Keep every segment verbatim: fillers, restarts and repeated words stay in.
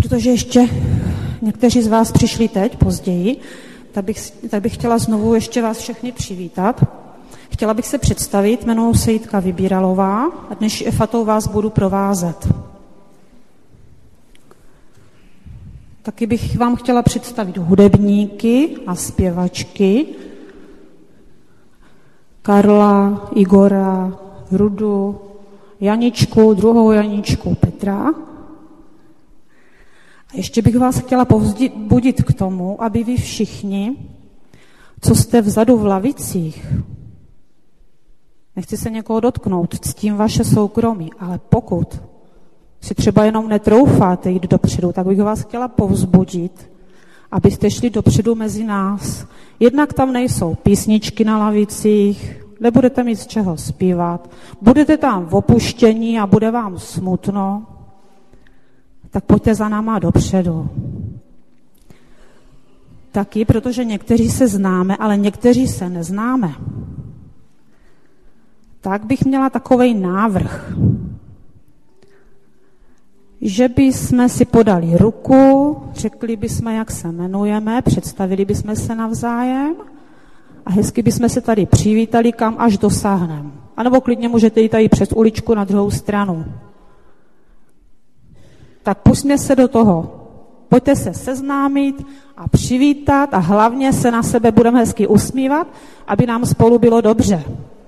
Protože ještě někteří z vás přišli teď, později, tak bych, tak bych chtěla znovu ještě vás všechny přivítat. Chtěla bych se představit, jmenuji se Jitka Vybíralová a dnes efatou vás budu provázet. Taky bych vám chtěla představit hudebníky a zpěvačky Karla, Igora, Rudu, Janičku, druhou Janičku, Petra. A ještě bych vás chtěla povzbudit k tomu, aby vy všichni, co jste vzadu v lavicích, nechci se někoho dotknout, ctím vaše soukromí, ale pokud si třeba jenom netroufáte jít dopředu, tak bych vás chtěla povzbudit, abyste šli dopředu mezi nás. Jednak tam nejsou písničky na lavicích, nebudete mít z čeho zpívat, budete tam v opuštění a bude vám smutno, tak pojďte za náma dopředu. Taky, protože někteří se známe, ale někteří se neznáme. Tak bych měla takovej návrh, že bychom si podali ruku, řekli bychom, jak se jmenujeme, představili bychom se navzájem a hezky bychom se tady přivítali, kam až dosáhneme. A nebo klidně můžete jít tady přes uličku na druhou stranu. Tak pusťme se do toho. Pojďte se seznámit a přivítat a hlavně se na sebe budeme hezky usmívat, aby nám spolu bylo dobře.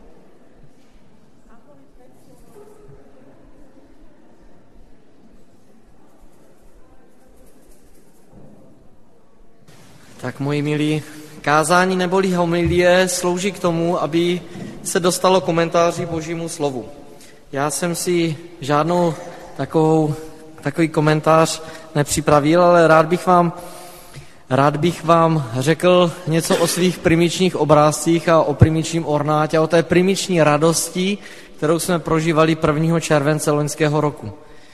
Tak moji milí, kázání neboli homilie slouží k tomu, aby se dostalo komentáři Božímu slovu. Já jsem si žádnou takovou, takový komentář nepřipravil, ale rád bych vám, rád bych vám řekl něco o svých primičních obrázcích a o primičním ornátě, o té primiční radosti, kterou jsme prožívali prvního července loňského roku.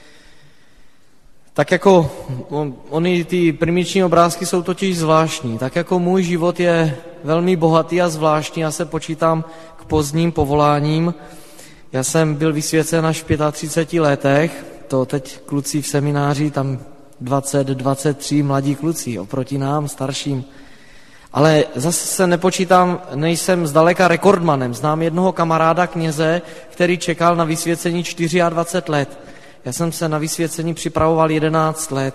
Tak jako on, oni ty primiční obrázky jsou totiž zvláštní, tak jako můj život je velmi bohatý a zvláštní, já se počítám k pozdním povoláním. Já jsem byl vysvěcen až v třiceti pěti letech, to teď kluci v semináři, tam dvacet, dvacet tři mladí kluci oproti nám, starším. Ale zase se nepočítám, nejsem zdaleka rekordmanem. Znám jednoho kamaráda kněze, který čekal na vysvěcení dvacet čtyři let. Já jsem se na vysvěcení připravoval jedenáct let.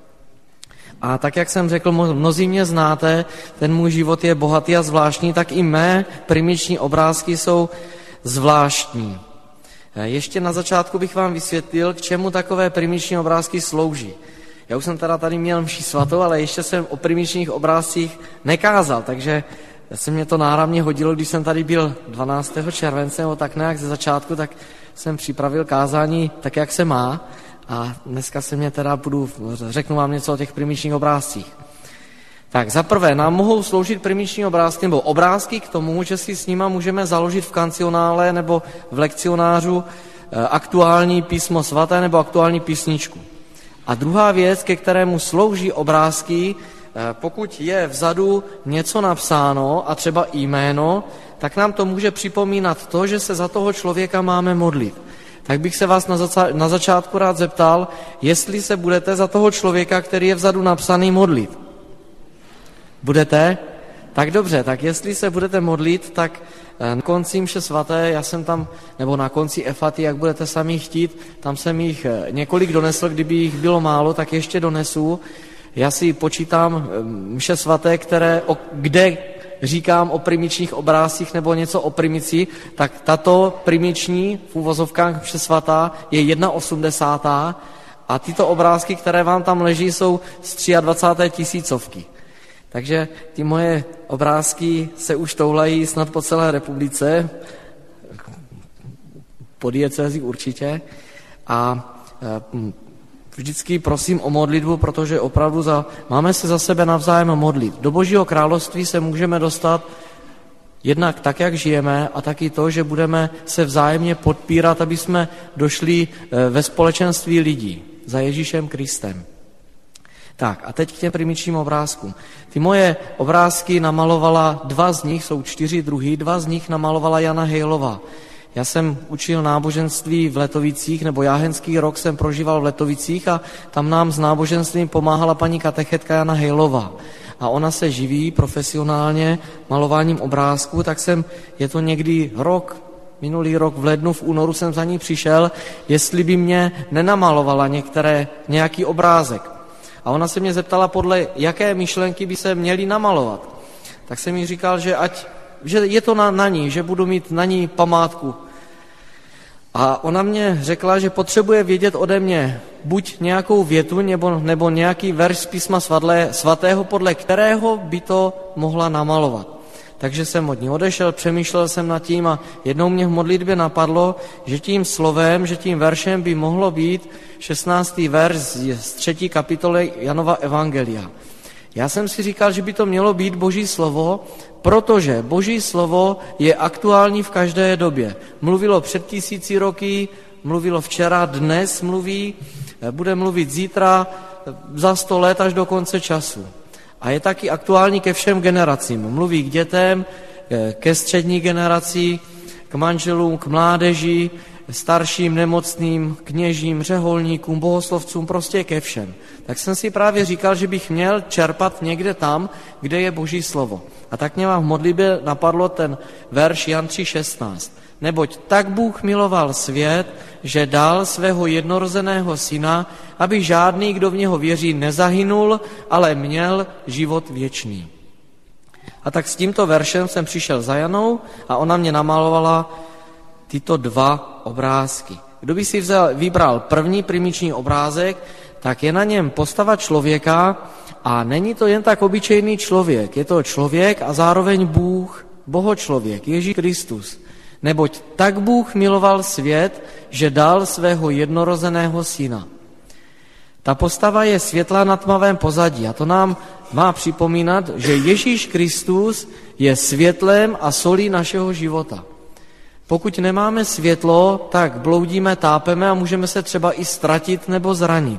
A tak, jak jsem řekl, mnozí mě znáte, ten můj život je bohatý a zvláštní, tak i mé primiční obrázky jsou zvláštní. Ještě na začátku bych vám vysvětlil, k čemu takové primiční obrázky slouží. Já už jsem teda tady měl mši svatou, ale ještě jsem o primičních obrázcích nekázal, takže se mě to náramně hodilo, když jsem tady byl dvanáctého července, nebo tak nějak ze začátku, tak jsem připravil kázání tak, jak se má a dneska se mě teda budu, řeknu vám něco o těch primičních obrázcích. Tak za prvé, nám mohou sloužit primiční obrázky nebo obrázky k tomu, že si s nima můžeme založit v kancionále nebo v lekcionářu aktuální písmo svaté nebo aktuální písničku. A druhá věc, ke kterému slouží obrázky, pokud je vzadu něco napsáno a třeba jméno, tak nám to může připomínat to, že se za toho člověka máme modlit. Tak bych se vás na, zaca- na začátku rád zeptal, jestli se budete za toho člověka, který je vzadu napsaný, modlit. Budete? Tak dobře, tak jestli se budete modlit, tak na konci mše svaté, já jsem tam, nebo na konci efaty, jak budete sami chtít, tam jsem jich několik donesl, kdyby jich bylo málo, tak ještě donesu. Já si počítám mše svaté, které, o, kde říkám o primičních obrázcích nebo něco o primici, tak tato primiční v uvozovkách mše svatá je jedna osmdesátá a tyto obrázky, které vám tam leží, jsou z dvacáté třetí tisícovky. Takže ty moje obrázky se už toulají snad po celé republice, po diecézi určitě. A vždycky prosím o modlitbu, protože opravdu za, máme se za sebe navzájem modlit. Do Božího království se můžeme dostat jednak tak, jak žijeme, a taky to, že budeme se vzájemně podpírat, aby jsme došli ve společenství lidí za Ježíšem Kristem. Tak a teď k těm primičním obrázkům. Ty moje obrázky namalovala, dva z nich, jsou čtyři druhy, dva z nich namalovala Jana Hejlová. Já jsem učil náboženství v Letovicích, nebo jáhenský rok jsem prožíval v Letovicích a tam nám s náboženstvím pomáhala paní katechetka Jana Hejlová. A ona se živí profesionálně malováním obrázků, tak jsem, je to někdy rok, minulý rok v lednu, v únoru jsem za ní přišel, jestli by mě nenamalovala některé, nějaký obrázek. A ona se mě zeptala, podle jaké myšlenky by se měly namalovat. Tak jsem jí říkal, že ať, že je to na, na ní, že budu mít na ní památku. A ona mě řekla, že potřebuje vědět ode mě buď nějakou větu nebo, nebo nějaký verš z písma svatého, podle kterého by to mohla namalovat. Takže jsem od ní odešel, přemýšlel jsem nad tím a jednou mě v modlitbě napadlo, že tím slovem, že tím veršem by mohlo být šestnáctý verš z třetí kapitoly Janova evangelia. Já jsem si říkal, že by to mělo být Boží slovo, protože Boží slovo je aktuální v každé době. Mluvilo před tisíci roky, mluvilo včera, dnes mluví, bude mluvit zítra, za sto let až do konce času. A je taky aktuální ke všem generacím. Mluví k dětem, ke střední generaci, k manželům, k mládeži, starším, nemocným, kněžím, řeholníkům, bohoslovcům, prostě ke všem. Tak jsem si právě říkal, že bych měl čerpat někde tam, kde je Boží slovo. A tak mě vám v modlitbě napadlo ten verš Jan tři šestnáct. Neboť tak Bůh miloval svět, že dal svého jednorozeného syna, aby žádný, kdo v něho věří, nezahynul, ale měl život věčný. A tak s tímto veršem jsem přišel za Janou a ona mě namalovala tyto dva obrázky. Kdo by si vzal, vybral první primiční obrázek, tak je na něm postava člověka a není to jen tak obyčejný člověk. Je to člověk a zároveň Bůh, bohočlověk, Ježíš Kristus. Neboť tak Bůh miloval svět, že dal svého jednorozeného syna. Ta postava je světlá na tmavém pozadí a to nám má připomínat, že Ježíš Kristus je světlem a solí našeho života. Pokud nemáme světlo, tak bloudíme, tápeme a můžeme se třeba i ztratit nebo zranit.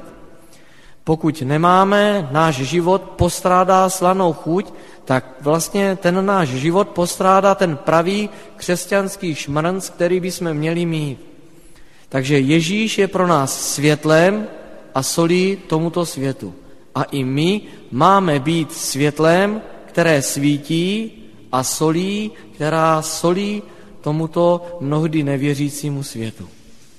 Pokud nemáme, náš život postrádá slanou chuť, tak vlastně ten náš život postrádá ten pravý křesťanský šmrnc, který bychom měli mít. Takže Ježíš je pro nás světlem a solí tomuto světu. A i my máme být světlem, které svítí a solí, která solí tomuto mnohdy nevěřícímu světu.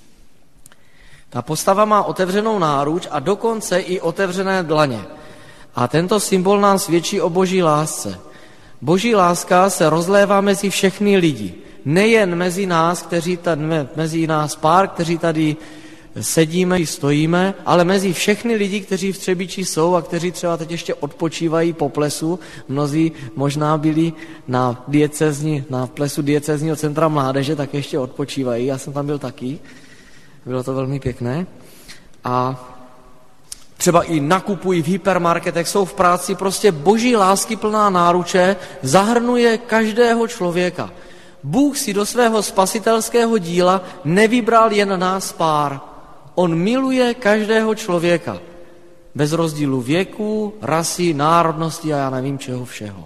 Ta postava má otevřenou náruč a dokonce i otevřené dlaně. A tento symbol nám svědčí o Boží lásce. Boží láska se rozlévá mezi všechny lidi. Nejen mezi nás, kteří tady, mezi nás pár, kteří tady sedíme, stojíme, ale mezi všechny lidi, kteří v Třebíči jsou a kteří třeba teď ještě odpočívají po plesu. Mnozí možná byli na, diecézni, na plesu diecézního centra mládeže, tak ještě odpočívají. Já jsem tam byl taky. Bylo to velmi pěkné. A třeba i nakupují v hypermarketech, jsou v práci, prostě Boží lásky plná náruče zahrnuje každého člověka. Bůh si do svého spasitelského díla nevybral jen nás pár. On miluje každého člověka. Bez rozdílu věku, rasy, národnosti a já nevím čeho všeho.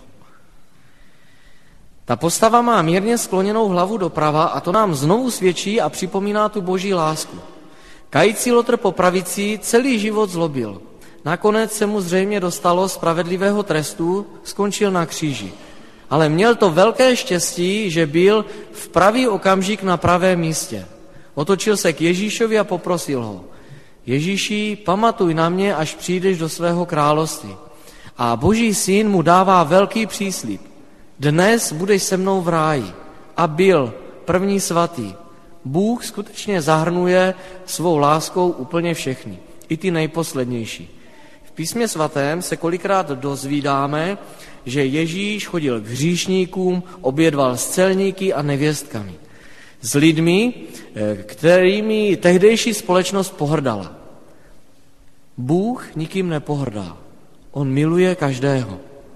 Ta postava má mírně skloněnou hlavu doprava a to nám znovu svědčí a připomíná tu Boží lásku. Kající lotr po pravici celý život zlobil. Nakonec se mu zřejmě dostalo spravedlivého trestu, skončil na kříži. Ale měl to velké štěstí, že byl v pravý okamžik na pravém místě. Otočil se k Ježíšovi a poprosil ho. Ježíši, pamatuj na mě, až přijdeš do svého království. A Boží syn mu dává velký příslib. Dnes budeš se mnou v ráji. A byl první svatý. Bůh skutečně zahrnuje svou láskou úplně všechny, i ty nejposlednější. V písmě svatém se kolikrát dozvídáme, že Ježíš chodil k hříšníkům, obědval s celníky a nevěstkami. S lidmi, kterými tehdejší společnost pohrdala. Bůh nikým nepohrdá. On miluje každého.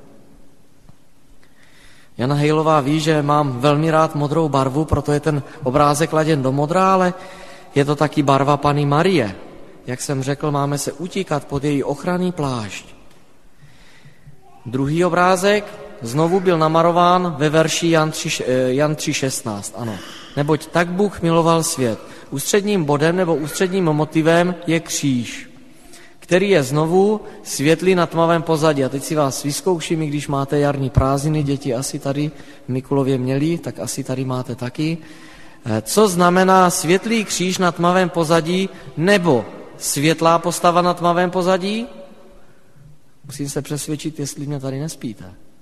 Jana Hejlová ví, že mám velmi rád modrou barvu, proto je ten obrázek laděn do modra, ale je to taky barva Panny Marie. Jak jsem řekl, máme se utíkat pod její ochranný plášť. Druhý obrázek znovu byl namarován ve verši Jan tři šestnáct. Ano. Neboť tak Bůh miloval svět. Ústředním bodem nebo ústředním motivem je kříž, který je znovu světlý na tmavém pozadí. A teď si vás vyzkouším, i když máte jarní prázdniny, děti asi tady v Mikulově měli, tak asi tady máte taky. Co znamená světlý kříž na tmavém pozadí nebo světlá postava na tmavém pozadí? Musím se přesvědčit, jestli mě tady nespíte.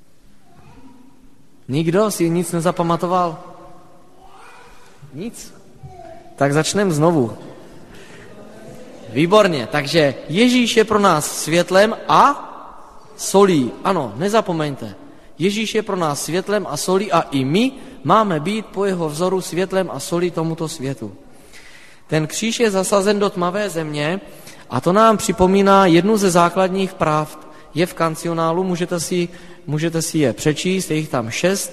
Nikdo si nic nezapamatoval? Nic? Tak začneme znovu. Výborně, takže Ježíš je pro nás světlem a solí. Ano, nezapomeňte. Ježíš je pro nás světlem a solí a i my máme být po jeho vzoru světlem a solí tomuto světu. Ten kříž je zasazen do tmavé země a to nám připomíná jednu ze základních pravd. Je v kancionálu, můžete si, můžete si je přečíst, je jich tam šest.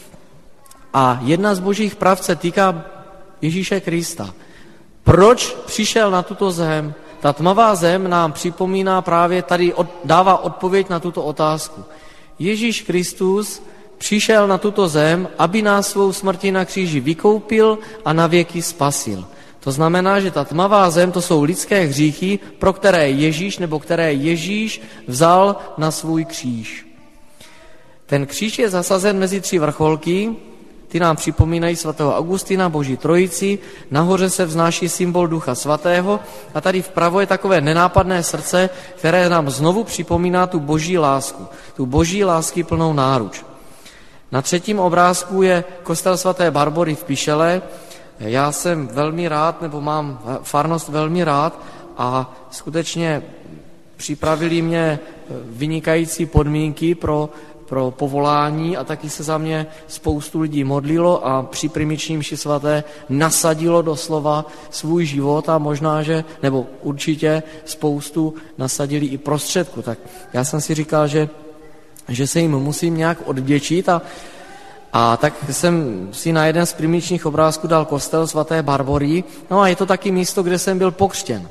A jedna z božích pravd se týká Ježíše Krista. Proč přišel na tuto zem? Ta tmavá zem nám připomíná právě tady, od, dává odpověď na tuto otázku. Ježíš Kristus přišel na tuto zem, aby nás svou smrtí na kříži vykoupil a navěky spasil. To znamená, že ta tmavá zem, to jsou lidské hříchy, pro které Ježíš, nebo které Ježíš vzal na svůj kříž. Ten kříž je zasazen mezi tři vrcholky, ty nám připomínají svatého Augustina, Boží trojici, nahoře se vznáší symbol Ducha svatého a tady vpravo je takové nenápadné srdce, které nám znovu připomíná tu Boží lásku, tu Boží lásky plnou náruč. Na třetím obrázku je kostel svaté Barbory v Pišele. Já jsem velmi rád, nebo mám farnost velmi rád a skutečně připravili mě vynikající podmínky pro, pro povolání a taky se za mě spoustu lidí modlilo a při primiční mši svaté nasadilo doslova svůj život a možná, že, nebo určitě spoustu nasadili i prostředku. Tak já jsem si říkal, že, že se jim musím nějak odvděčit a A tak jsem si na jeden z primičních obrázků dal kostel svaté Barbory. No a je to taky místo, kde jsem byl pokřtěn.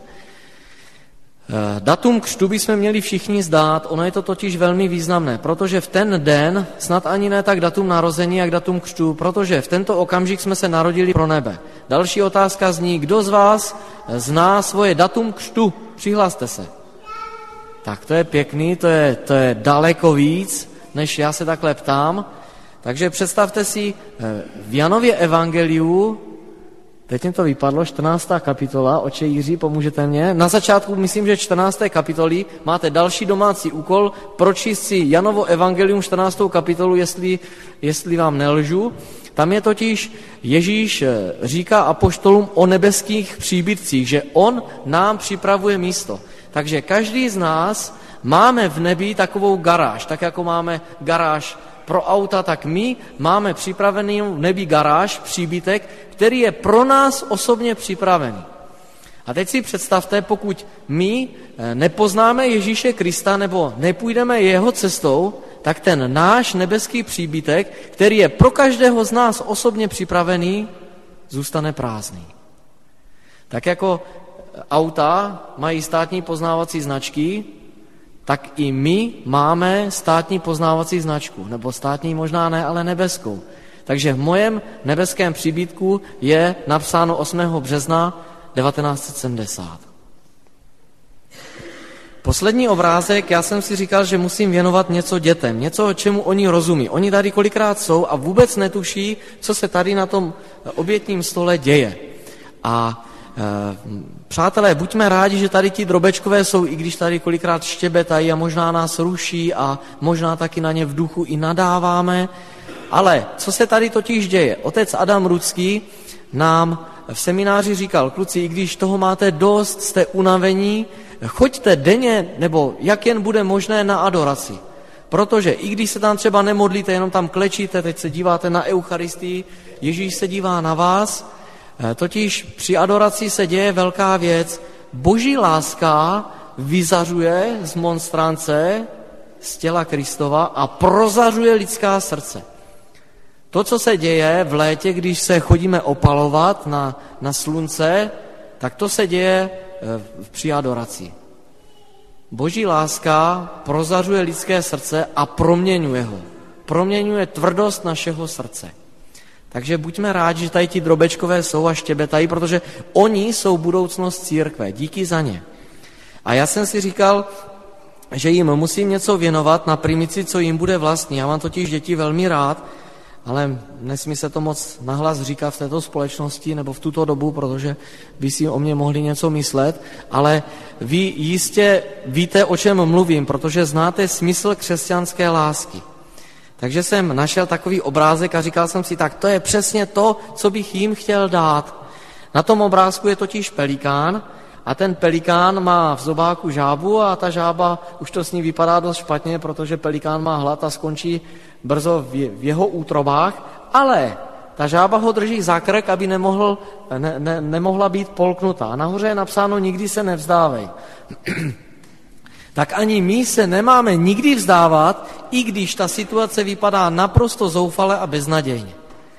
Datum křtu bychom měli všichni zdát, ono je to totiž velmi významné, protože v ten den, snad ani ne tak datum narození, jak datum křtu, protože v tento okamžik jsme se narodili pro nebe. Další otázka zní, kdo z vás zná svoje datum křtu? Přihlaste se. Tak to je pěkný, to je, to je daleko víc, než já se takhle ptám. Takže představte si, v Janově evangeliu, teď mi to vypadlo, čtrnáctá kapitola, oče Jiří, pomůžete mě. Na začátku, myslím, že čtrnácté kapitoly máte další domácí úkol, pročíst si Janovo evangelium čtrnáctou kapitolu, jestli, jestli vám nelžu. Tam je totiž Ježíš říká apoštolům o nebeských příbytcích, že on nám připravuje místo. Takže každý z nás máme v nebi takovou garáž, tak jako máme garáž pro auta, tak my máme připravený v nebi garáž, příbytek, který je pro nás osobně připravený. A teď si představte, pokud my nepoznáme Ježíše Krista nebo nepůjdeme jeho cestou, tak ten náš nebeský příbytek, který je pro každého z nás osobně připravený, zůstane prázdný. Tak jako auta mají státní poznávací značky, tak i my máme státní poznávací značku, nebo státní možná ne, ale nebeskou. Takže v mojem nebeském příbytku je napsáno osmého března devatenáct set sedmdesát. Poslední obrázek, já jsem si říkal, že musím věnovat něco dětem, něco, čemu oni rozumí. Oni tady kolikrát jsou a vůbec netuší, co se tady na tom obětním stole děje. A e, přátelé, buďme rádi, že tady ti drobečkové jsou, i když tady kolikrát štěbetají a možná nás ruší a možná taky na ně v duchu i nadáváme. Ale co se tady totiž děje? Otec Adam Rucký nám v semináři říkal, kluci, i když toho máte dost, jste unavení, choďte denně, nebo jak jen bude možné, na adoraci. Protože i když se tam třeba nemodlíte, jenom tam klečíte, teď se díváte na Eucharistii, Ježíš se dívá na vás, totiž při adoraci se děje velká věc. Boží láska vyzařuje z monstrance, z těla Kristova a prozařuje lidská srdce. To, co se děje v létě, když se chodíme opalovat na, na slunce, tak to se děje při adoraci. Boží láska prozařuje lidské srdce a proměňuje ho. Proměňuje tvrdost našeho srdce. Takže buďme rádi, že tady ti drobečkové jsou a štěbetají, protože oni jsou budoucnost církve. Díky za ně. A já jsem si říkal, že jim musím něco věnovat na primici, co jim bude vlastní. Já mám totiž děti velmi rád, ale nesmí se to moc nahlas říkat v této společnosti nebo v tuto dobu, protože by si o mě mohli něco myslet, ale vy jistě víte, o čem mluvím, protože znáte smysl křesťanské lásky. Takže jsem našel takový obrázek a říkal jsem si, tak to je přesně to, co bych jim chtěl dát. Na tom obrázku je totiž pelikán a ten pelikán má v zobáku žábu a ta žába, už to s ní vypadá dost špatně, protože pelikán má hlad a skončí brzo v jeho útrobách, ale ta žába ho drží za krk, aby nemohl, ne, ne, nemohla být polknutá. A nahoře je napsáno, nikdy se nevzdávej. Tak ani my se nemáme nikdy vzdávat, i když ta situace vypadá naprosto zoufale a beznadějně.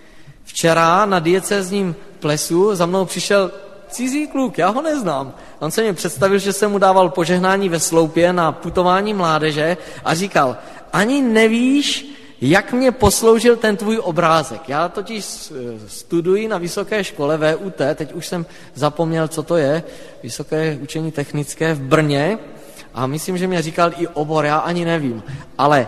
Včera na diecézním plesu za mnou přišel cizí kluk, já ho neznám. On se mi představil, že jsem mu dával požehnání ve sloupě na putování mládeže a říkal, ani nevíš, jak mě posloužil ten tvůj obrázek. Já totiž studuji na vysoké škole V U T, teď už jsem zapomněl, co to je, Vysoké učení technické v Brně, a myslím, že mě říkal i obor, já ani nevím. Ale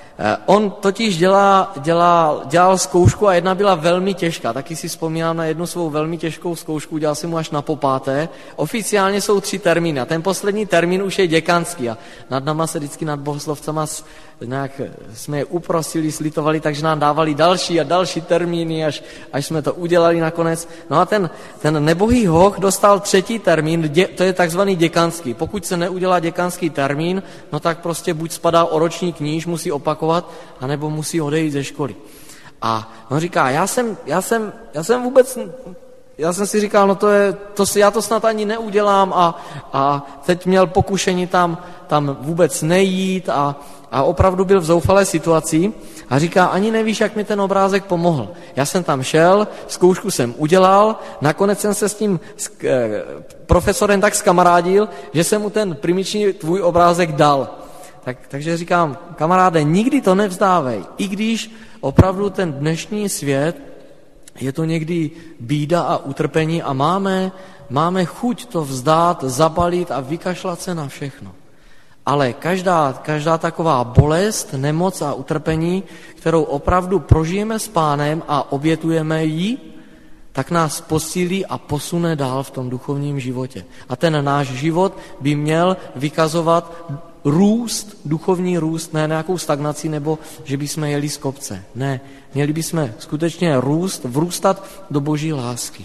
on totiž dělá, dělá, dělal zkoušku a jedna byla velmi těžká. Taky si vzpomínám na jednu svou velmi těžkou zkoušku, dělal jsem mu až na popáté. Oficiálně jsou tři termíny a ten poslední termín už je děkanský. A nad náma se vždycky nad bohoslovcama nějak jsme je uprosili, slitovali, takže nám dávali další a další termíny, až, až jsme to udělali nakonec. No a ten, ten nebohý hoch dostal třetí termín, dě, to je takzvaný děkanský. Pokud se neudělá děkanský termín, no tak prostě buď spadá o roční kníž, musí opakovat, anebo musí odejít ze školy. A on říká, já jsem, já jsem, já jsem vůbec... Já jsem si říkal, no to je, to si, já to snad ani neudělám a, a teď měl pokušení tam, tam vůbec nejít a, a opravdu byl v zoufalé situaci a říká, ani nevíš, jak mi ten obrázek pomohl. Já jsem tam šel, zkoušku jsem udělal, nakonec jsem se s tím s, eh, profesorem tak skamarádil, že jsem mu ten primiční tvůj obrázek dal. Tak, takže říkám, kamaráde, nikdy to nevzdávej, i když opravdu ten dnešní svět je to někdy bída a utrpení a máme, máme chuť to vzdát, zabalit a vykašlat se na všechno. Ale každá, každá taková bolest, nemoc a utrpení, kterou opravdu prožijeme s Pánem a obětujeme ji, tak nás posílí a posune dál v tom duchovním životě. A ten náš život by měl vykazovat růst, duchovní růst, ne nějakou stagnaci, nebo že bychom jeli z kopce. Ne, měli bychom skutečně růst, vrůstat do boží lásky.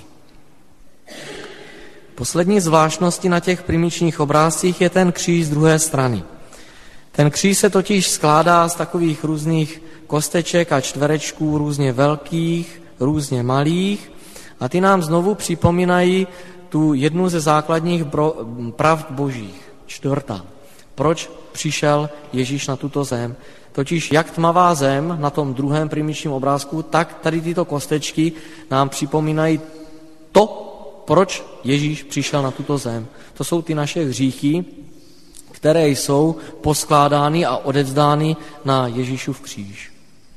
Poslední zvláštností na těch primičních obrázcích je ten kříž z druhé strany. Ten kříž se totiž skládá z takových různých kosteček a čtverečků, různě velkých, různě malých, a ty nám znovu připomínají tu jednu ze základních bro, pravd božích, čtvrtá. Proč přišel Ježíš na tuto zem? Totiž jak tmavá zem na tom druhém primičním obrázku, tak tady tyto kostečky nám připomínají to, proč Ježíš přišel na tuto zem. To jsou ty naše hříchy, které jsou poskládány a odevzdány na Ježíšův kříž.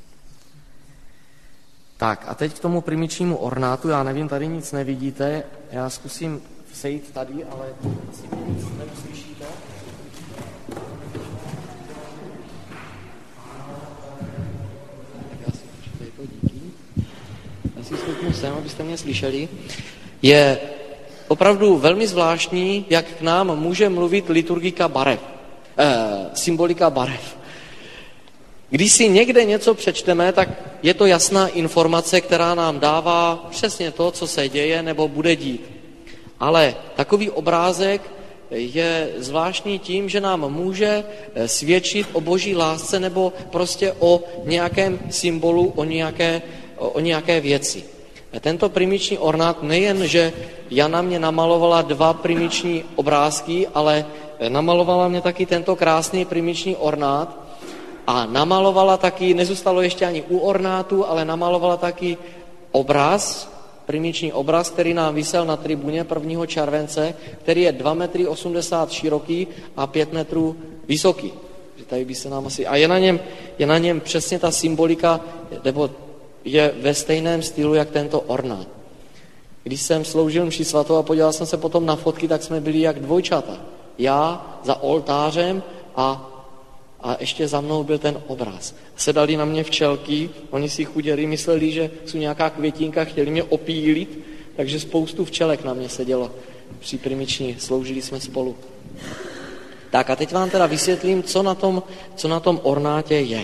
Tak a teď k tomu primičnímu ornátu, já nevím, tady nic nevidíte, já zkusím sejít tady, ale asi mě nic neuslyšíte. Tak já si počkej, to díky. Já si stoupnu sem, abyste mě slyšeli. Je opravdu velmi zvláštní, jak k nám může mluvit liturgika barev, eh, symbolika barev. Když si někde něco přečteme, tak je to jasná informace, která nám dává přesně to, co se děje nebo bude dít. Ale takový obrázek je zvláštní tím, že nám může svědčit o boží lásce nebo prostě o nějakém symbolu, o nějaké, o nějaké věci. Tento primiční ornát nejen, že Jana mě namalovala dva primiční obrázky, ale namalovala mě taky tento krásný primiční ornát a namalovala taky, nezůstalo ještě ani u ornátu, ale namalovala taky obraz, primiční obraz, který nám visel na tribuně prvního července, který je dva metry osmdesát široký a pět metrů vysoký. Tady by se nám asi... A je na něm, je na něm přesně ta symbolika, nebo je ve stejném stylu, jak tento ornát. Když jsem sloužil mši svatou a podíval jsem se potom na fotky, tak jsme byli jak dvojčata. Já za oltářem a, a ještě za mnou byl ten obraz. Sedali na mě včelky, oni si chuděri mysleli, že jsou nějaká květinka, chtěli mě opílit, takže spoustu včelek na mě sedělo při primiční, sloužili jsme spolu. Tak a teď vám teda vysvětlím, co na tom, co na tom ornátě je.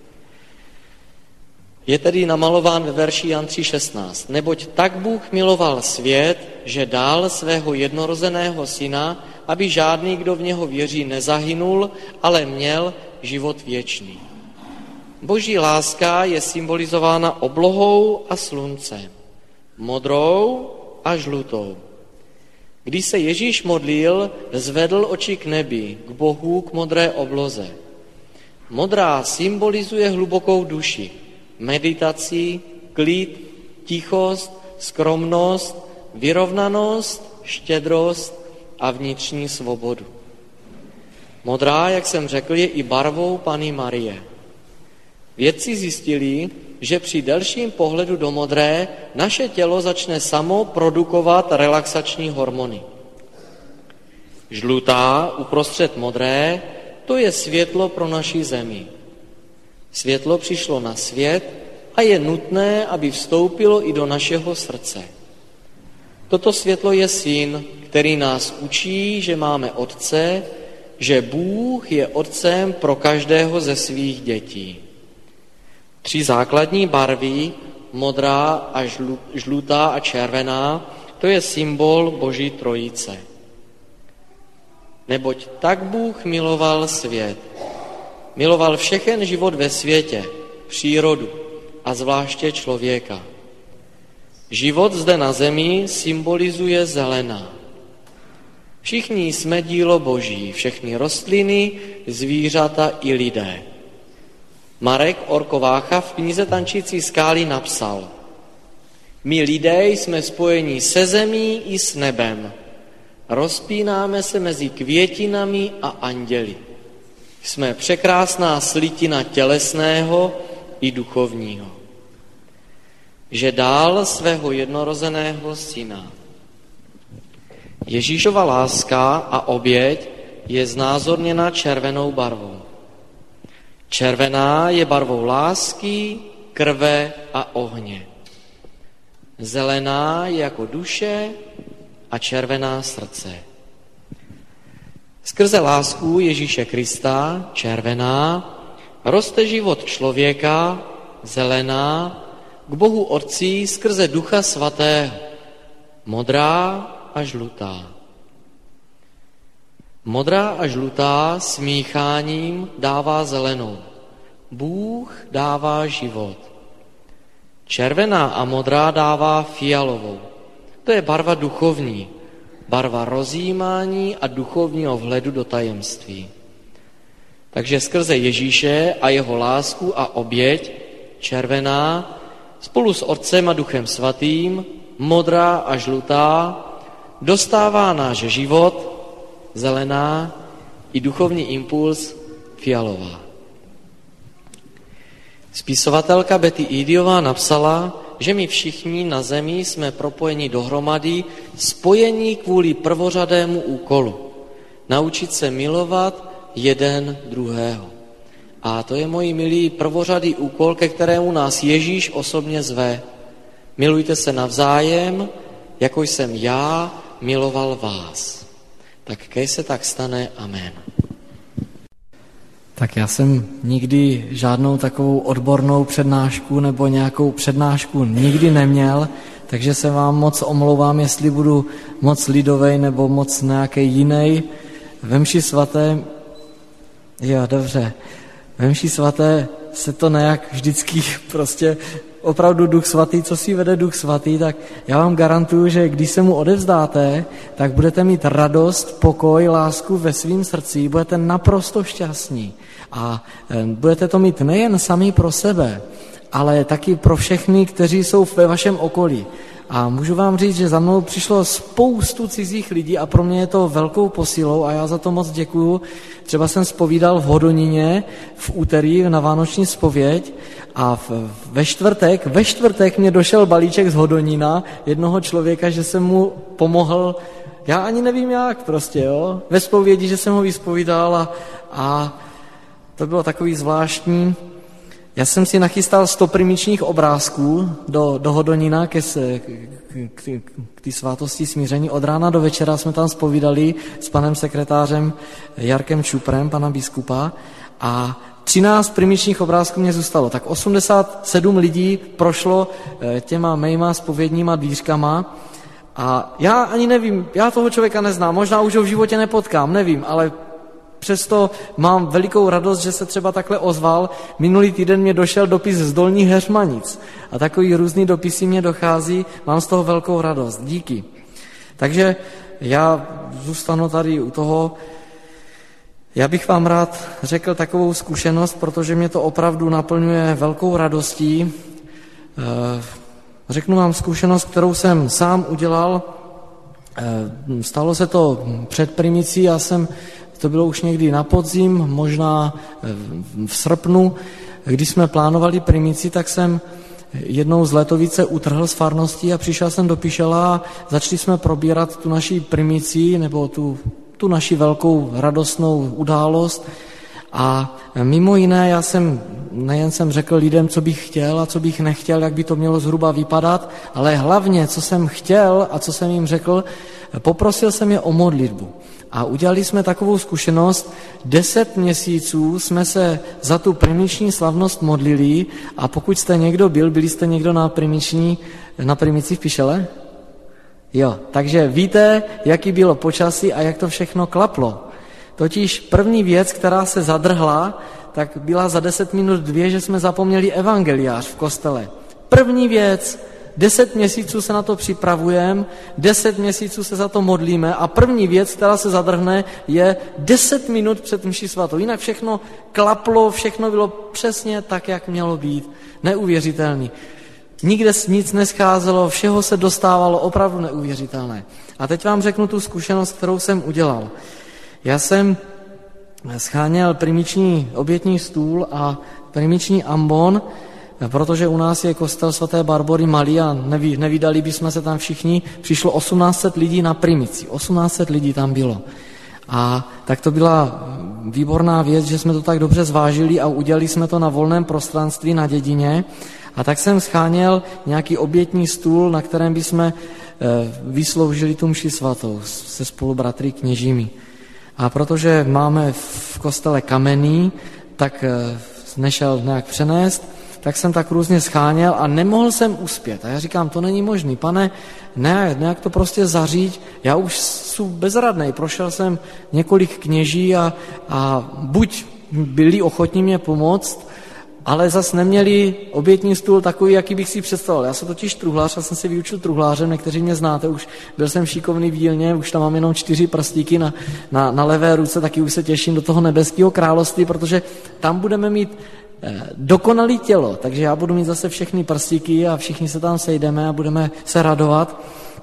Je tedy namalován ve verši Jan tři šestnáct. Neboť tak Bůh miloval svět, že dal svého jednorozeného syna, aby žádný, kdo v něho věří, nezahynul, ale měl život věčný. Boží láska je symbolizována oblohou a sluncem, modrou a žlutou. Když se Ježíš modlil, zvedl oči k nebi, k Bohu, k modré obloze. Modrá symbolizuje hlubokou duši, meditaci, klid, tichost, skromnost, vyrovnanost, štědrost a vnitřní svobodu. Modrá, jak jsem řekl, je i barvou Panny Marie. Vědci zjistili, že při delším pohledu do modré naše tělo začne samo produkovat relaxační hormony. Žlutá uprostřed modré, to je světlo pro naši zemi. Světlo přišlo na svět a je nutné, aby vstoupilo i do našeho srdce. Toto světlo je syn, který nás učí, že máme otce, že Bůh je otcem pro každého ze svých dětí. Tři základní barvy, modrá a žlutá a červená, to je symbol Boží trojice. Neboť tak Bůh miloval svět. Miloval všechen život ve světě, přírodu a zvláště člověka. Život zde na zemi symbolizuje zelená. Všichni jsme dílo Boží, všechny rostliny, zvířata i lidé. Marek Orkovácha v knize Tančící skály napsal: My lidé jsme spojeni se zemí i s nebem. Rozpínáme se mezi květinami a anděli. Jsme překrásná slitina tělesného i duchovního. Že dal svého jednorozeného syna. Ježíšova láska a oběť je znázorněna červenou barvou. Červená je barvou lásky, krve a ohně. Zelená je jako duše a červená srdce. Skrze lásku Ježíše Krista, červená, roste život člověka, zelená, k Bohu Otci skrze Ducha Svatého, modrá a žlutá. Modrá a žlutá smícháním dává zelenou. Bůh dává život. Červená a modrá dává fialovou. To je barva duchovní, barva rozjímání a duchovního vhledu do tajemství. Takže skrze Ježíše a jeho lásku a oběť, červená, spolu s Otcem a Duchem Svatým, modrá a žlutá, dostává náš život, zelená, i duchovní impuls, fialová. Spisovatelka Betty Idiová napsala, že my všichni na zemi jsme propojeni dohromady, spojení kvůli prvořadému úkolu. Naučit se milovat jeden druhého. A to je, moji milí, prvořadý úkol, ke kterému nás Ježíš osobně zve. Milujte se navzájem, jako jsem já miloval vás. Tak kej se tak stane, amen. Tak já jsem nikdy žádnou takovou odbornou přednášku nebo nějakou přednášku nikdy neměl, takže se vám moc omlouvám, jestli budu moc lidovej nebo moc nějaký jiný. Ve mši svaté, jo, dobře, ve mši svaté se to nějak vždycky prostě opravdu Duch Svatý, co si vede Duch Svatý, tak já vám garantuju, že když se mu odevzdáte, tak budete mít radost, pokoj, lásku ve svém srdci, budete naprosto šťastní. A budete to mít nejen sami pro sebe, ale taky pro všechny, kteří jsou ve vašem okolí. a můžu vám říct, že za mnou přišlo spoustu cizích lidí a pro mě je to velkou posilou a já za to moc děkuju. Třeba jsem zpovídal v Hodoníně v úterý na vánoční zpověď a v, ve čtvrtek, ve čtvrtek mě došel balíček z Hodonína jednoho člověka, že jsem mu pomohl, já ani nevím jak prostě, jo, ve zpovědi, že jsem ho vyspovídal a, a to bylo takový zvláštní. Já jsem si nachystal sto primičních obrázků do, do Hodonína ke, k, k, k té svátosti smíření. Od rána do večera jsme tam zpovídali s panem sekretářem Jarkem Čuprem, pana biskupa, a třináct primičních obrázků mě zůstalo. Tak osmdesát sedm lidí prošlo těma mýma zpovědníma dvířkama a já ani nevím, já toho člověka neznám, možná už ho v životě nepotkám, nevím, ale přesto mám velikou radost, že se třeba takhle ozval. Minulý týden mě došel dopis z Dolních Heřmanic a takový různý dopisy mě dochází, mám z toho velkou radost. Díky. Takže já zůstanu tady u toho. Já bych vám rád řekl takovou zkušenost, protože mě to opravdu naplňuje velkou radostí. Řeknu vám zkušenost, kterou jsem sám udělal. Stalo se to před primicí, já jsem to bylo už někdy na podzim, možná v srpnu, když jsme plánovali primici, tak jsem jednou z Letovice utrhl z farnosti a přišel jsem do Pišela a začali jsme probírat tu naši primici, nebo tu, tu naši velkou radostnou událost. A mimo jiné, já jsem nejen jsem řekl lidem, co bych chtěl a co bych nechtěl, jak by to mělo zhruba vypadat, ale hlavně, co jsem chtěl a co jsem jim řekl, poprosil jsem je o modlitbu. A udělali jsme takovou zkušenost, deset měsíců jsme se za tu primiční slavnost modlili a pokud jste někdo byl, byli jste někdo na primiční, na primici v Pišele? Jo, takže víte, jaký bylo počasí a jak to všechno klaplo. Totiž první věc, která se zadrhla, tak byla za deset minut dvě, že jsme zapomněli evangeliář v kostele. První věc, deset měsíců se na to připravujeme, deset měsíců se za to modlíme a první věc, která se zadrhne, je deset minut před mší svatou. Jinak všechno klaplo, všechno bylo přesně tak, jak mělo být. Neuvěřitelný. Nikde nic nescházelo, všeho se dostávalo, opravdu neuvěřitelné. A teď vám řeknu tu zkušenost, kterou jsem udělal. Já jsem scháněl primiční obětní stůl a primiční ambon, protože u nás je kostel svaté Barbory malý a neví, nevydali bychom se tam všichni. Přišlo osmnáct set lidí na primici, osmnáct set lidí tam bylo. A tak to byla výborná věc, že jsme to tak dobře zvážili a udělali jsme to na volném prostranství na dědině. A tak jsem scháněl nějaký obětní stůl, na kterém bychom vysloužili tu mši svatou se spolubratry kněžími. A protože máme v kostele kamenný, tak nešel nějak přenést, tak jsem tak různě scháněl a nemohl jsem uspět. A já říkám, to není možný, pane, ne, nějak to prostě zaříď, já už jsem bezradnej, prošel jsem několik kněží a, a buď byli ochotní mě pomoct, ale zas neměli obětní stůl takový, jaký bych si představoval. Já jsem totiž truhlář, já jsem si vyučil truhlářem, někteří mě znáte, už byl jsem šikovný v dílně, už tam mám jenom čtyři prstíky na, na, na levé ruce, taky už se těším do toho nebeského království, protože tam budeme mít dokonalé tělo, takže já budu mít zase všechny prstíky a všichni se tam sejdeme a budeme se radovat.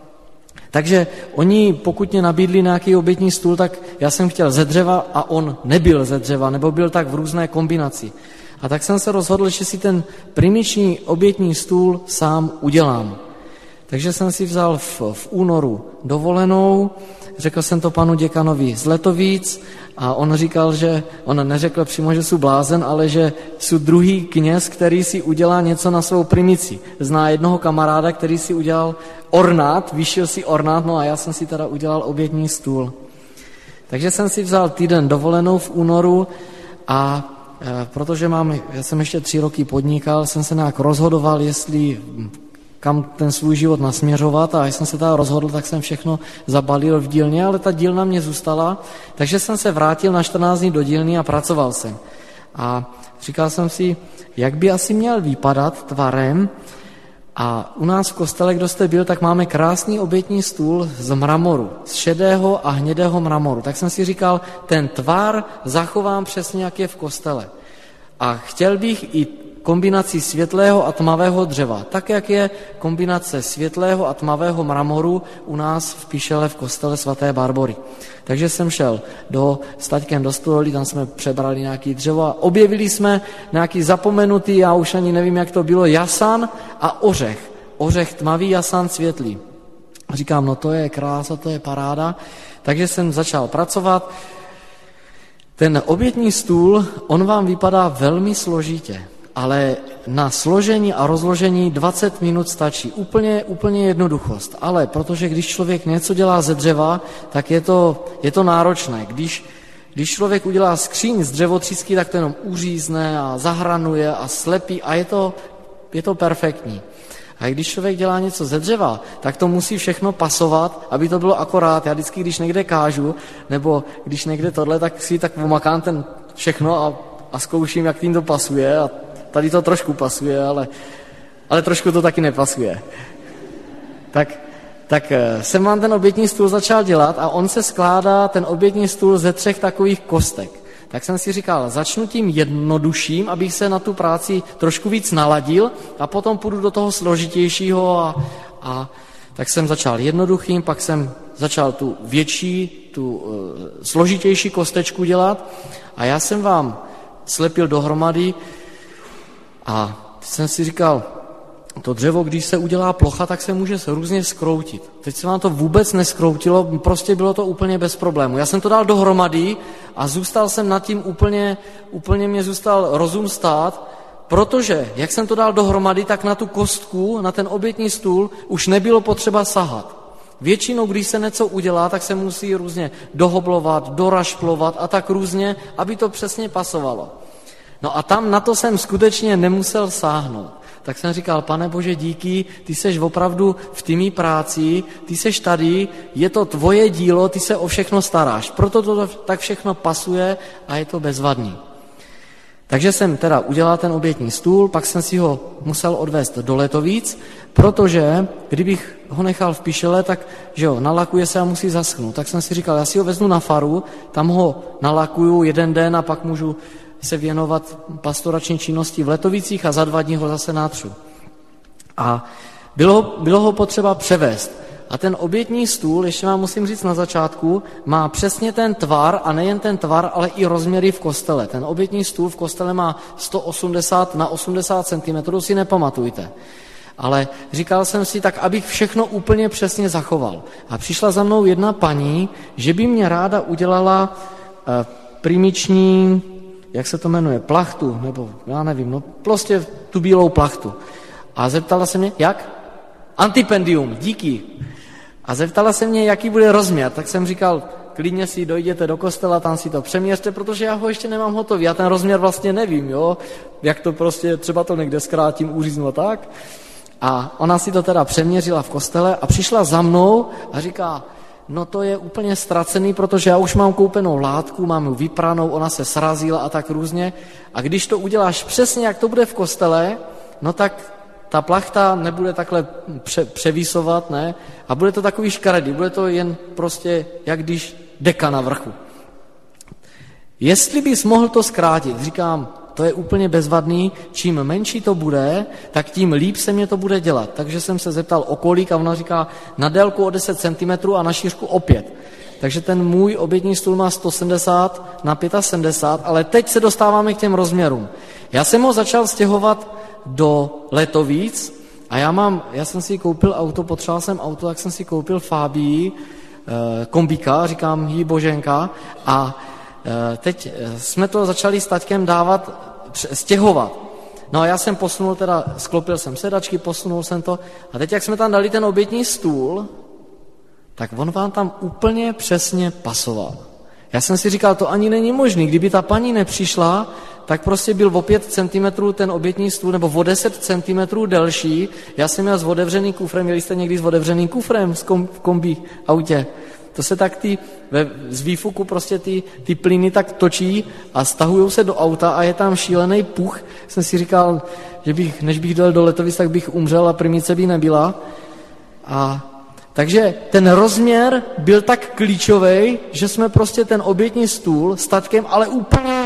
Takže oni, pokud mě nabídli nějaký obětní stůl, tak já jsem chtěl ze dřeva a on nebyl ze dřeva, nebo byl tak v různé kombinaci. A tak jsem se rozhodl, že si ten primiční obětní stůl sám udělám. Takže jsem si vzal v, v únoru dovolenou, řekl jsem to panu děkanovi z Letovíc a on říkal, že, on neřekl přímo, že jsou blázen, ale že jsou druhý kněz, který si udělá něco na svou primici. Zná jednoho kamaráda, který si udělal ornát, vyšil si ornát, no a já jsem si teda udělal obětní stůl. Takže jsem si vzal týden dovolenou v únoru a protože mám, já jsem ještě tři roky podnikal, jsem se nějak rozhodoval, jestli kam ten svůj život nasměřovat a když jsem se teda rozhodl, tak jsem všechno zabalil v dílně, ale ta dílna mě zůstala, takže jsem se vrátil na čtrnáct dní do dílny a pracoval jsem. A říkal jsem si, jak by asi měl vypadat tvarem a u nás v kostele, kdo jste byl, tak máme krásný obětní stůl z mramoru, z šedého a hnědého mramoru. Tak jsem si říkal, ten tvar zachovám přesně, jak je v kostele. A chtěl bych i kombinací světlého a tmavého dřeva, tak jak je kombinace světlého a tmavého mramoru u nás v Pišele v kostele svaté Barbory. Takže jsem šel do, s taťkem do stolí, tam jsme přebrali nějaký dřevo a objevili jsme nějaký zapomenutý, já už ani nevím, jak to bylo, jasan a ořech. Ořech tmavý, jasan světlý. Říkám, no to je krása, to je paráda. Takže jsem začal pracovat. Ten obětní stůl, on vám vypadá velmi složitě, ale na složení a rozložení dvacet minut stačí. Úplně, úplně jednoduchost. Ale protože když člověk něco dělá ze dřeva, tak je to, je to náročné. Když, když člověk udělá skříň z dřevotřísky, tak to jenom uřízne a zahranuje a slepí a je to, je to perfektní. A když člověk dělá něco ze dřeva, tak to musí všechno pasovat, aby to bylo akorát. Já vždycky, když někde kážu, nebo když někde tohle, tak si tak pomakám ten všechno a, a zkouším, jak tím to pasuje. A tady to trošku pasuje, ale, ale trošku to taky nepasuje. Tak, tak jsem vám ten obětní stůl začal dělat a on se skládá, ten obětní stůl, ze třech takových kostek. Tak jsem si říkal, začnu tím jednodušším, abych se na tu práci trošku víc naladil a potom půjdu do toho složitějšího a, a tak jsem začal jednoduchým, pak jsem začal tu větší, tu uh, složitější kostečku dělat a já jsem vám slepil dohromady a jsem si říkal, to dřevo, když se udělá plocha, tak se může různě skroutit. Teď se vám to vůbec neskroutilo, prostě bylo to úplně bez problému. Já jsem to dal dohromady a zůstal jsem nad tím úplně, úplně mě zůstal rozum stát, protože jak jsem to dal dohromady, tak na tu kostku, na ten obětní stůl už nebylo potřeba sahat. Většinou, když se něco udělá, tak se musí různě dohoblovat, dorašplovat a tak různě, aby to přesně pasovalo. No a tam na to jsem skutečně nemusel sáhnout. Tak jsem říkal, Pane Bože, díky, ty seš opravdu v týmí práci, ty seš tady, je to tvoje dílo, ty se o všechno staráš. Proto to tak všechno pasuje a je to bezvadný. Takže jsem teda udělal ten obětní stůl, pak jsem si ho musel odvést do Letovíc, protože kdybych ho nechal v Pišele, tak že jo, nalakuje se a musí zaschnout. Tak jsem si říkal, já si ho vezmu na faru, tam ho nalakuju jeden den a pak můžu se věnovat pastorační činnosti v Letovicích a za dva dní ho zase nátřu. A bylo, bylo ho potřeba převést. A ten obětní stůl, ještě vám musím říct na začátku, má přesně ten tvar a nejen ten tvar, ale i rozměry v kostele. Ten obětní stůl v kostele má sto osmdesát na osmdesát centimetrů, si nepamatujte. Ale říkal jsem si tak, abych všechno úplně přesně zachoval. A přišla za mnou jedna paní, že by mě ráda udělala eh, primiční, jak se to jmenuje, plachtu, nebo já nevím, no prostě tu bílou plachtu. A zeptala se mě, jak? Antipendium, díky. A zeptala se mě, jaký bude rozměr. Tak jsem říkal, klidně si dojděte do kostela, tam si to přeměřte, protože já ho ještě nemám hotový. Já ten rozměr vlastně nevím, jo, jak to prostě, třeba to někde zkrátím, uříznu a tak. A ona si to teda přeměřila v kostele a přišla za mnou a říká, no to je úplně ztracený, protože já už mám koupenou látku, mám ji vypranou, ona se srazila a tak různě. A když to uděláš přesně, jak to bude v kostele, no tak ta plachta nebude takhle pře- převisovat, ne? A bude to takový škaredý, bude to jen prostě, jak když deka na vrchu. Jestli bys mohl to zkrátit, říkám, to je úplně bezvadný, čím menší to bude, tak tím líp se mě to bude dělat. Takže jsem se zeptal o kolik a ona říká na délku o deset centimetrů a na šířku o pět. Takže ten můj obětní stůl má sto sedmdesát na sedmdesát pět, ale teď se dostáváme k těm rozměrům. Já jsem ho začal stěhovat do Letovíc a já mám, já jsem si koupil auto, potřeboval jsem auto, tak jsem si koupil Fabii, e, kombíka, říkám jí Boženka a e, teď jsme to začali s taťkem dávat, stěhovat. No a já jsem posunul teda, sklopil jsem sedačky, posunul jsem to a teď jak jsme tam dali ten obětní stůl, tak on vám tam úplně přesně pasoval. Já jsem si říkal, to ani není možný, kdyby ta paní nepřišla, tak prostě byl o pět centimetrů ten obětní stůl, nebo o deset centimetrů delší. Já jsem měl s otevřeným kufrem, měli jste někdy s otevřeným kufrem v kombi autě. To se tak ty, ve, z výfuku prostě ty, ty plyny tak točí a stahujou se do auta a je tam šílený puch. Jsem si říkal, že bych, než bych dojel do Letovic, tak bych umřel a primice by nebyla. A takže ten rozměr byl tak klíčový, že jsme prostě ten obětní stůl s taťkem, ale úplně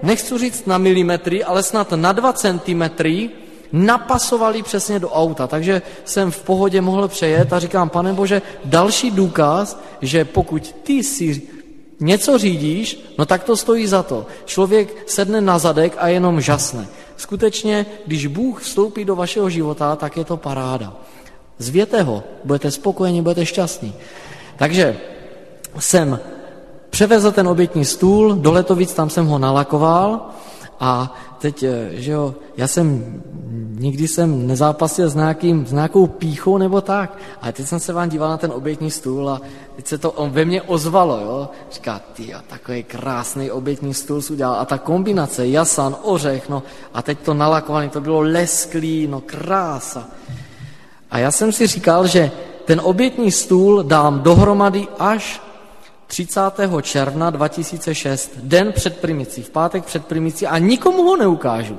nechci říct na milimetry, ale snad na dva centimetry napasovali přesně do auta, takže jsem v pohodě mohl přejet a říkám, Pane Bože, další důkaz, že pokud ty si něco řídíš, no tak to stojí za to. Člověk sedne na zadek a jenom žasne. Skutečně, když Bůh vstoupí do vašeho života, tak je to paráda. Zvěte ho, budete spokojeni, budete šťastní. Takže jsem převezl ten obětní stůl do Letovic, tam jsem ho nalakoval a teď, že jo, já jsem, nikdy jsem nezápasil s, nějakým, s nějakou pýchou nebo tak, ale teď jsem se vám díval na ten obětní stůl a teď se to on ve mně ozvalo, jo. Říká, ty, takový krásný obětní stůl jsi udělal a ta kombinace, jasan, ořech, no a teď to nalakovaný, to bylo lesklý, no krása. A já jsem si říkal, že ten obětní stůl dám dohromady až třicátého června dva tisíce šest, den před primicí, v pátek před primicí a nikomu ho neukážu.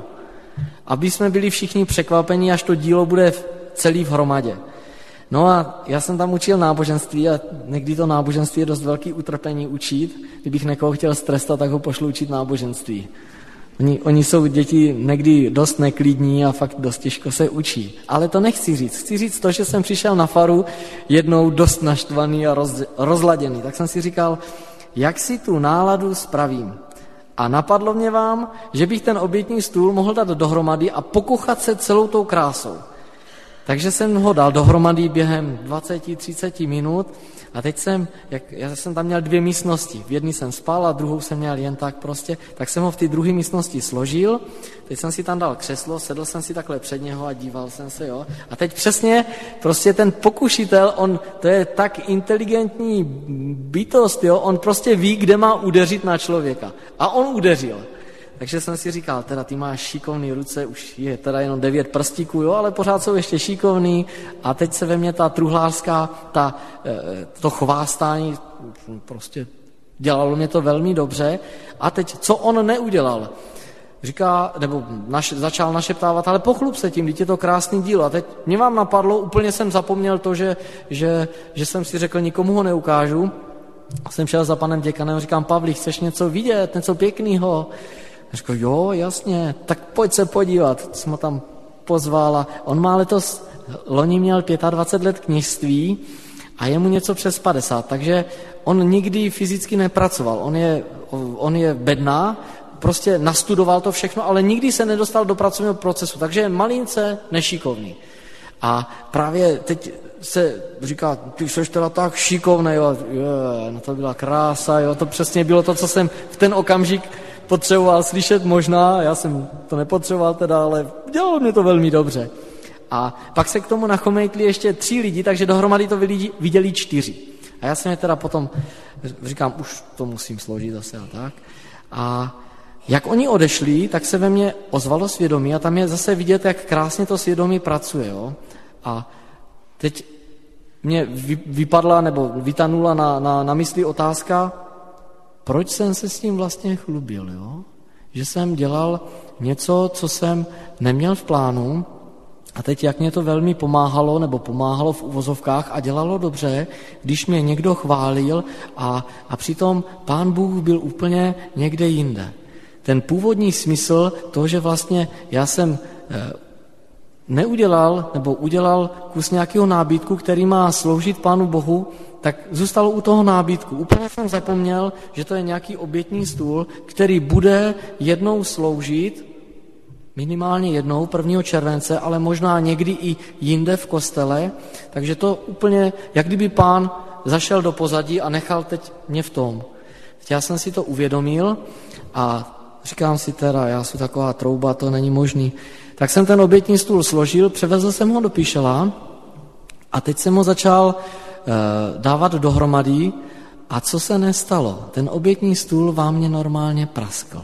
Aby jsme byli všichni překvapení, až to dílo bude celý v hromadě. No a já jsem tam učil náboženství a někdy to náboženství je dost velký utrpení učit. Kdybych někoho chtěl strestat, tak ho pošlu učit náboženství. Oni, oni jsou děti někdy dost neklidní a fakt dost těžko se učí. Ale to nechci říct. Chci říct to, že jsem přišel na faru jednou dost naštvaný a roz, rozladěný. Tak jsem si říkal, jak si tu náladu spravím. A napadlo mě vám, že bych ten obětní stůl mohl dát dohromady a pokochat se celou tou krásou. Takže jsem ho dal dohromady během dvacet třicet minut a teď jsem, jak, já jsem tam měl dvě místnosti. V jedné jsem spal a druhou jsem měl jen tak prostě, tak jsem ho v té druhé místnosti složil, teď jsem si tam dal křeslo, sedl jsem si takhle před něho a díval jsem se, jo. A teď přesně prostě ten pokušitel, on, to je tak inteligentní bytost, jo, on prostě ví, kde má udeřit na člověka. A on udeřil. Takže jsem si říkal, teda ty máš šikovný ruce, už je teda jenom devět prstíků, jo, ale pořád jsou ještě šikovný a teď se ve mně ta truhlářská, ta, to chvástání, prostě dělalo mě to velmi dobře a teď, co on neudělal? Říká, nebo naš, začal našeptávat, ale pochlup se tím, teď je to krásný dílo. A teď mě vám napadlo, úplně jsem zapomněl to, že, že, že jsem si řekl, nikomu ho neukážu. A jsem šel za panem děkanem, říkám, Pavli, chceš něco vidět, něco pěkného? Říkal, jo, jasně, tak pojď se podívat, jsem ho tam pozval a on má letos, loni měl dvacet pět let kněžství a je mu něco přes padesát, takže on nikdy fyzicky nepracoval, on je, on je bedná, prostě nastudoval to všechno, ale nikdy se nedostal do pracovního procesu, takže je malince nešikovný. A právě teď se říká, ty jsi teda tak šikovný, jo, je, no to byla krása, jo, to přesně bylo to, co jsem v ten okamžik potřeboval slyšet možná, já jsem to nepotřeboval teda, ale dělalo mě to velmi dobře. A pak se k tomu nachomejtli ještě tři lidi, takže dohromady to viděli čtyři. A já jsem je teda potom, říkám, už to musím složit zase a tak. A jak oni odešli, tak se ve mně ozvalo svědomí a tam je zase vidět, jak krásně to svědomí pracuje. Jo? A teď mě vypadla nebo vytanula na, na, na mysli otázka, proč jsem se s tím vlastně chlubil, jo? Že jsem dělal něco, co jsem neměl v plánu a teď jak mě to velmi pomáhalo, nebo pomáhalo v uvozovkách a dělalo dobře, když mě někdo chválil a, a přitom Pán Bůh byl úplně někde jinde. Ten původní smysl toho, že vlastně já jsem eh, neudělal nebo udělal kus nějakého nábytku, který má sloužit Pánu Bohu, tak zůstalo u toho nábytku. Úplně jsem zapomněl, že to je nějaký obětní stůl, který bude jednou sloužit, minimálně jednou, prvního července, ale možná někdy i jinde v kostele. Takže to úplně, jak kdyby Pán zašel do pozadí a nechal teď mě v tom. Teď já jsem si to uvědomil a říkám si teda, já jsem taková trouba, to není možný. Tak jsem ten obětní stůl složil, převezl jsem ho do Píšela a teď jsem ho začal dávat dohromady a co se nestalo? Ten obětní stůl vám mě normálně praskl.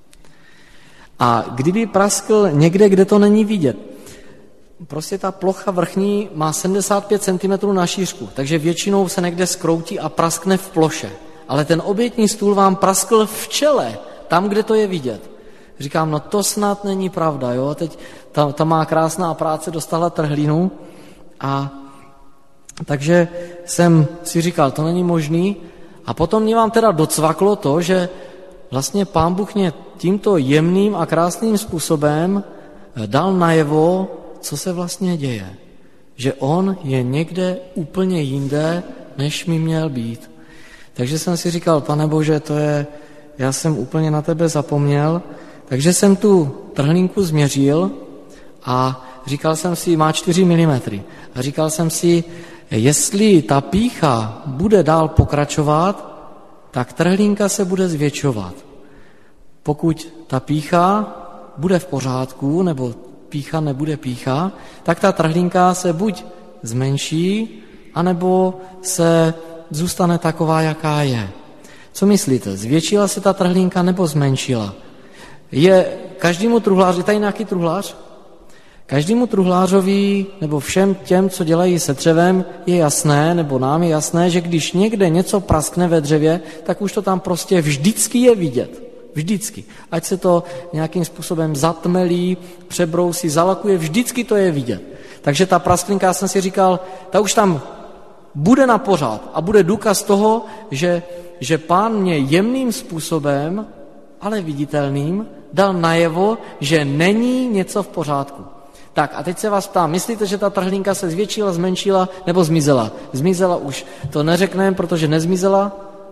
A kdyby praskl někde, kde to není vidět, prostě ta plocha vrchní má sedmdesát pět centimetrů na šířku, takže většinou se někde skroutí a praskne v ploše. Ale ten obětní stůl vám praskl v čele, tam, kde to je vidět. Říkám, no to snad není pravda, jo, teď ta, ta má krásná práce dostala trhlinu a takže jsem si říkal, to není možný. A potom mě vám teda docvaklo to, že vlastně Pán Bůh mě tímto jemným a krásným způsobem dal najevo, co se vlastně děje. Že on je někde úplně jinde, než mi měl být. Takže jsem si říkal, Pane Bože, to je, já jsem úplně na tebe zapomněl, takže jsem tu trhlinku změřil a říkal jsem si, má čtyři milimetry. A říkal jsem si, jestli ta pýcha bude dál pokračovat, tak trhlinka se bude zvětšovat. Pokud ta pýcha bude v pořádku, nebo pýcha nebude pýcha, tak ta trhlinka se buď zmenší, anebo se zůstane taková, jaká je. Co myslíte? Zvětšila se ta trhlinka nebo zmenšila? Je každému truhláři, tady nějaký truhlář? Každému truhlářovi nebo všem těm, co dělají se dřevem, je jasné, nebo nám je jasné, že když někde něco praskne ve dřevě, tak už to tam prostě vždycky je vidět. Vždycky. Ať se to nějakým způsobem zatmelí, přebrousí, zalakuje, vždycky to je vidět. Takže ta prasklinka, já jsem si říkal, ta už tam bude na pořád a bude důkaz toho, že, že Pán mě jemným způsobem, ale viditelným, dal najevo, že není něco v pořádku. Tak a teď se vás ptám, myslíte, že ta trhlinka se zvětšila, zmenšila nebo zmizela? Zmizela už. To neřekneme, protože nezmizela.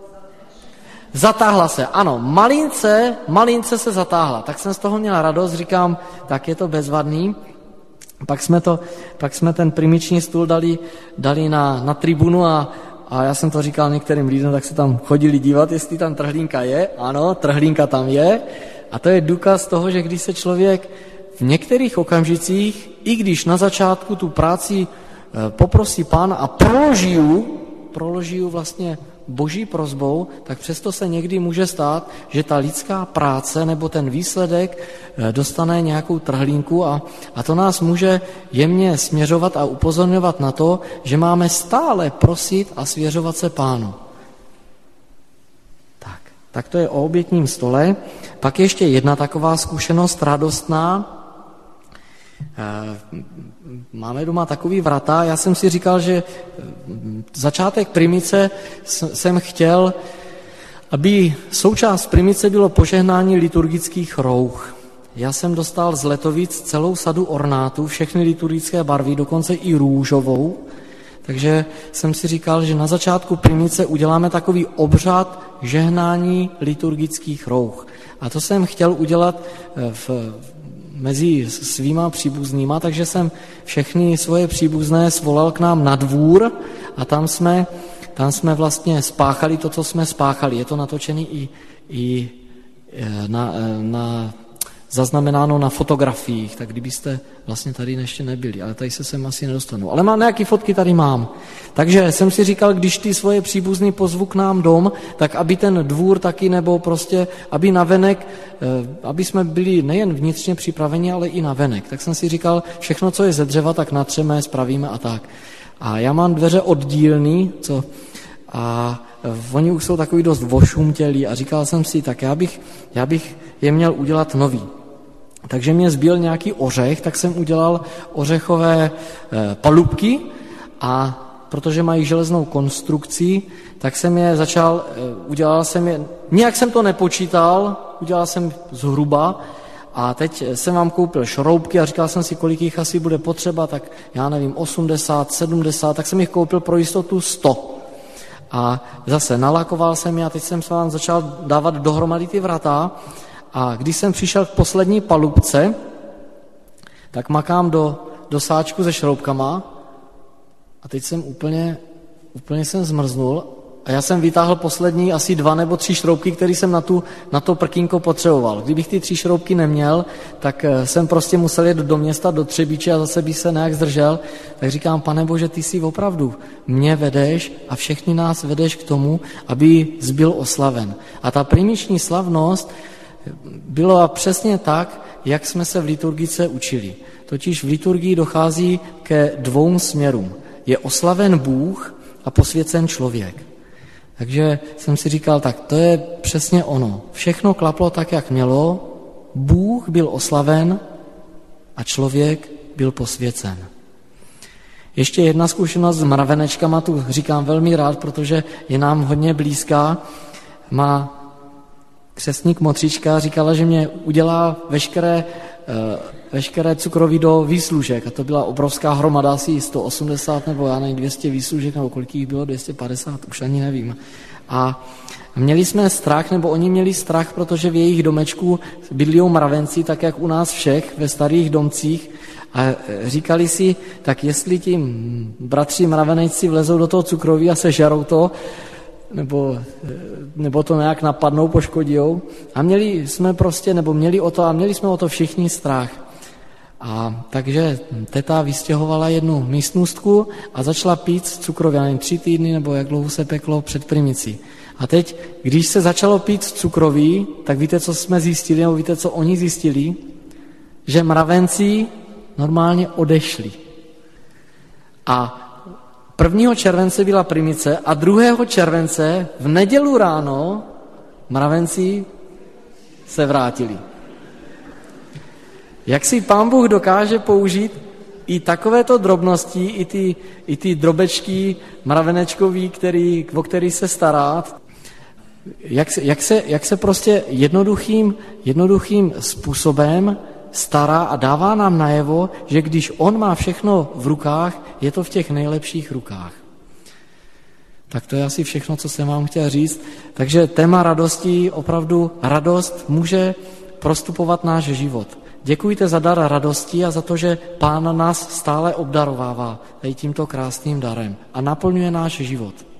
Zatáhla se, ano, malince, malince se zatáhla. Tak jsem z toho měla radost, říkám, tak je to bezvadný. Pak jsme, to, pak jsme ten primiční stůl dali, dali na, na tribunu a, a já jsem to říkal některým lidem, tak se tam chodili dívat, jestli tam trhlínka je. Ano, trhlínka tam je. A to je důkaz toho, že když se člověk v některých okamžicích, i když na začátku tu práci poprosí Pána a proloží ju, proloží ju vlastně boží prosbou, tak přesto se někdy může stát, že ta lidská práce nebo ten výsledek dostane nějakou trhlínku a, a to nás může jemně směřovat a upozorňovat na to, že máme stále prosit a svěřovat se Pánu. Tak, tak to je o obětním stole. Pak ještě jedna taková zkušenost radostná. Máme doma takový vrata, já jsem si říkal, že začátek primice jsem chtěl, aby součást primice bylo požehnání liturgických rouch. Já jsem dostal z Letovic celou sadu ornátů, všechny liturgické barvy, dokonce i růžovou, takže jsem si říkal, že na začátku primice uděláme takový obřad žehnání liturgických rouch. A to jsem chtěl udělat v mezi svýma příbuznýma, takže jsem všechny svoje příbuzné svolal k nám na dvůr a tam jsme, tam jsme vlastně spáchali to, co jsme spáchali. Je to natočený i, i na, na, zaznamenáno na fotografiích, tak kdybyste vlastně tady ještě nebyli, ale tady se sem asi nedostanu. Ale mám nějaké fotky, tady mám. Takže jsem si říkal, když ty svoje příbuzný pozvu k nám dom, tak aby ten dvůr taky, nebo prostě, aby navenek, aby jsme byli nejen vnitřně připraveni, ale i navenek. Tak jsem si říkal, všechno, co je ze dřeva, tak natřeme, spravíme a tak. A já mám dveře oddílný, co a oni už jsou takový dost vošumtělí a říkal jsem si, tak já bych, já bych je měl udělat nový. Takže mě zbyl nějaký ořech, tak jsem udělal ořechové palubky a protože mají železnou konstrukci, tak jsem je začal, udělal jsem je, nějak jsem to nepočítal, udělal jsem zhruba a teď jsem vám koupil šroubky a říkal jsem si, kolik jich asi bude potřeba, tak já nevím, osmdesát, sedmdesát, tak jsem jich koupil pro jistotu sto. A zase nalakoval jsem je a teď jsem se vám začal dávat dohromady ty vrata a když jsem přišel k poslední palubce, tak makám do, do sáčku se šroubkama a teď jsem úplně, úplně jsem zmrznul a já jsem vytáhl poslední asi dva nebo tři šroubky, které jsem na, tu, na to prkínko potřeboval. Kdybych ty tři šroubky neměl, tak jsem prostě musel jet do města, do Třebíče a zase bych se nějak zdržel. Tak říkám, Pane Bože, ty jsi opravdu mě vedeš a všechny nás vedeš k tomu, aby zbyl oslaven. A ta primiční slavnost byla přesně tak, jak jsme se v liturgice učili. Totiž v liturgii dochází ke dvou směrům. Je oslaven Bůh a posvěcen člověk. Takže jsem si říkal, tak to je přesně ono. Všechno klaplo tak, jak mělo, Bůh byl oslaven a člověk byl posvěcen. Ještě jedna zkušenost s mravenečkama, tu říkám velmi rád, protože je nám hodně blízká. Má křestník Motříčka říkala, že mě udělá veškeré, veškeré cukroví do výslužek. A to byla obrovská hromada, asi sto osmdesát nebo já nevím, dvě stě výslužek, nebo kolik jich bylo, dvě stě padesát, už ani nevím. A měli jsme strach, nebo oni měli strach, protože v jejich domečku bydlí mravenci, tak jak u nás všech, ve starých domcích. A říkali si, tak jestli ti bratři mravenejci vlezou do toho cukroví a sežerou to, nebo, nebo to nějak napadnou, poškodijou. A měli jsme prostě, nebo měli o to, a měli jsme o to všichni strach. A takže teta vystěhovala jednu místnostku a začala pít cukroví, já nevím, tři týdny, nebo jak dlouho se peklo před primicí. A teď, když se začalo pít cukroví, tak víte, co jsme zjistili, nebo víte, co oni zjistili? Že mravenci normálně odešli. A prvního července byla primice a druhého července v nedělu ráno mravenci se vrátili. Jak si Pán Bůh dokáže použít i takovéto drobnosti, i ty, i ty drobečky mravenečkový, který, o který se stará, jak se, jak se, jak se prostě jednoduchým, jednoduchým způsobem stará a dává nám najevo, že když on má všechno v rukách, je to v těch nejlepších rukách. Tak to je asi všechno, co jsem vám chtěl říct. Takže téma radosti, opravdu radost může prostupovat náš život. Děkujte za dar radosti a za to, že Pán nás stále obdarovává tímto krásným darem a naplňuje náš život.